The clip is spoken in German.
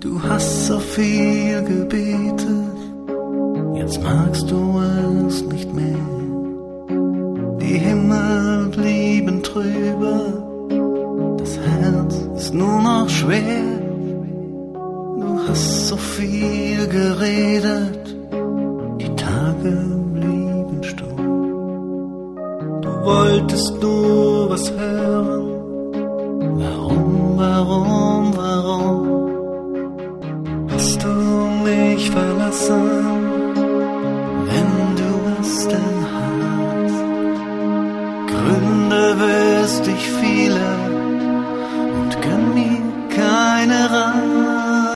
Du hast so viel gebetet, jetzt magst du es nicht mehr. Die Himmel blieben trübe, das Herz ist nur noch schwer. Du hast so viel geredet, die Tage blieben stumm. Du wolltest nur was hören. Warum hast du mich verlassen?